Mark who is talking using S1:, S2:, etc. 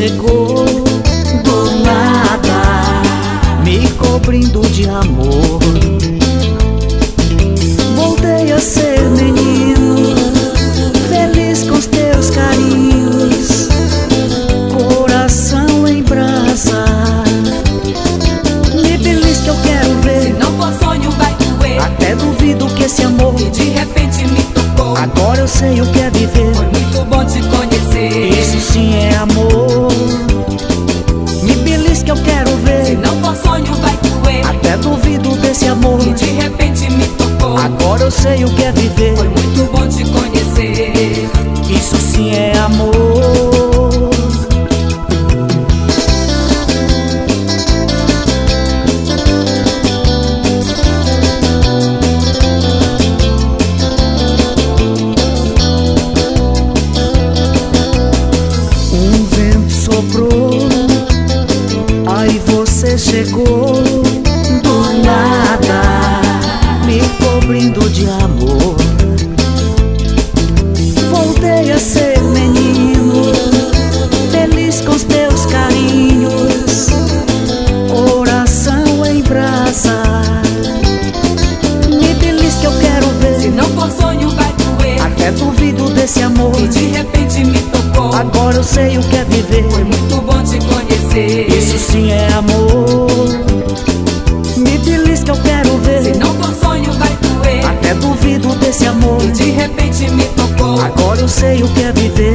S1: chegou do nada, me cobrindo de amor. Voltei a ser menino, feliz com os teus carinhos, coração em brasa. Me belisca que eu quero ver.
S2: Se não for sonho vai doer.
S1: Até duvido que esse amor
S2: que de repente me tocou.
S1: Agora eu sei o que é viver.
S2: Foi muito bom te conhecer.
S1: Isso sim é amor. Me belisca que eu quero ver.
S2: Se não for sonho vai doer.
S1: Até duvido desse amor
S2: que de repente me tocou.
S1: Agora eu sei o que é viver.
S2: Foi muito bom te conhecer.
S1: Isso sim é amor. Aí você chegou do nada, me cobrindo de amor. Voltei a ser menino, feliz com os teus carinhos, coração em brasa. Me belisca que eu quero ver.
S2: Se não for sonho vai doer.
S1: Até duvido desse amor
S2: que de repente me tocou.
S1: Agora eu sei o que é viver.
S2: Foi muito bom te conhecer.
S1: Isso sim é amor. Me belisca que eu quero ver.
S2: Se não for sonho vai doer.
S1: Até duvido desse amor
S2: que de repente me tocou.
S1: Agora eu sei o que é viver.